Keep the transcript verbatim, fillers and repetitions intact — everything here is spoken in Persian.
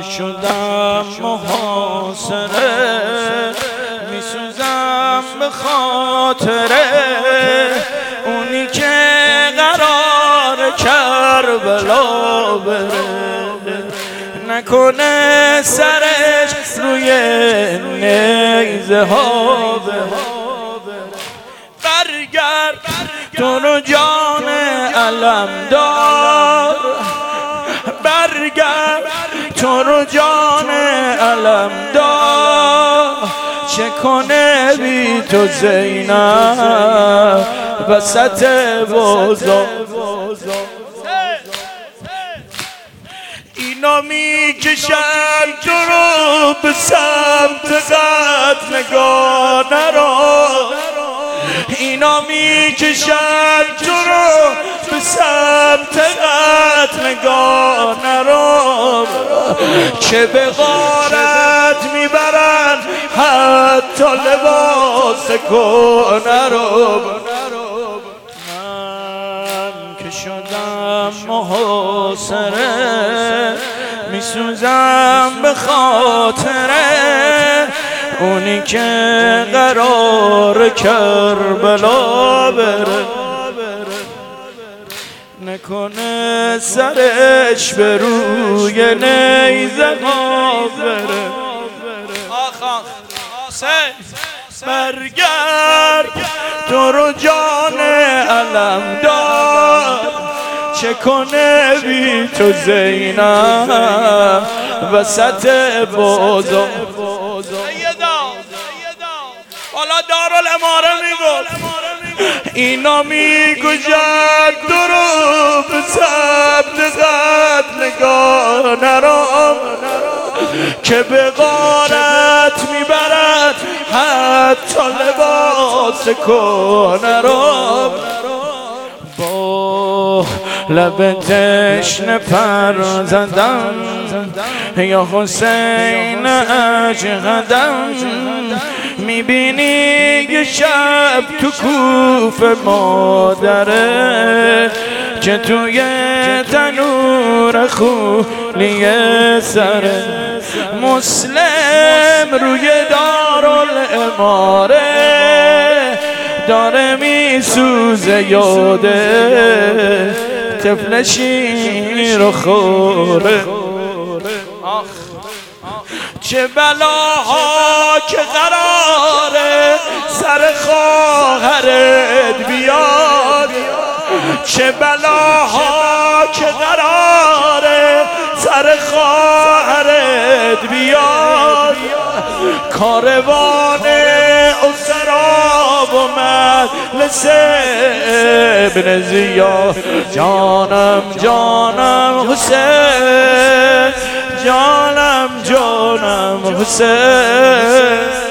که شدم محاصره، میسوزم به خاطره اونی که قرار کربلا بره، نکنه سرش روی نیزه ها بره. برگرد تو رو جان علم دار، برگرد تو رو جان علم دار، چه کنه بی تو زینب وسط بازار. اینا میکشن تو رو به سمت قتل، نگاه نرو. اینا میکشن تو رو به سمت قتل، نگاه نرو. که به غارت میبرن حتی لباس کهنه رو. من که شدم محاصره، میسوزم به خاطره اونی که قرار کربلا بره، نکنه سرش به روی نیزه ها بره. آخ آخ برگرد تو رو جان علم دار، چه کنه بی تو زینب وسط بازار. حالا دارالاماره میگفت اینا میگوید درو به سمت قتل، نگاه نرو. که به غارت میبرد حتی لباس کهنه رو. با لب تشنه پر زدم یا حسین اجهدم، میبینی یه شب تو کوفه مادره که توی تنور خولی سره. مسلم روی دارالاماره داره میسوزه، یاده طفل شیر و خوره. چه بلاها که قراره سر خواهرت بیاد، چه بلاها که قراره سر خواهرت بیاد. کاروان اسرا و مجلس ابن زیاد، جانم جانم حسین، جانم جانم حسین.